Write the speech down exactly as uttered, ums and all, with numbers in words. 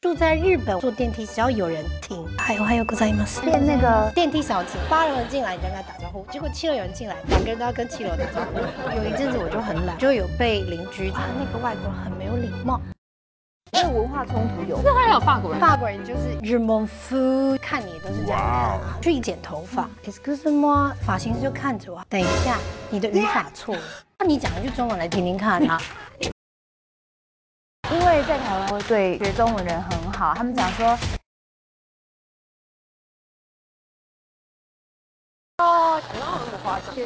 住在日本坐电梯，只要有人停，还有还有ございます。 练那个电梯小姐，八楼人进来，你跟他打招呼，结果七楼有人进来，两个人都要跟七楼打招呼。有一阵子我就很懒，就有被邻居啊，那个外国人很没有礼貌。 因为文化冲突有， 那还有法国人， 法国人就是日蒙夫，看你都是这样看啊。去剪头发 ，excuse me，发型师就看着我，等一下，你的语法错了，那你讲一句中文来听听看啊。 因为在台湾对学中文人很好，他们讲说， 哦，然后很花钱。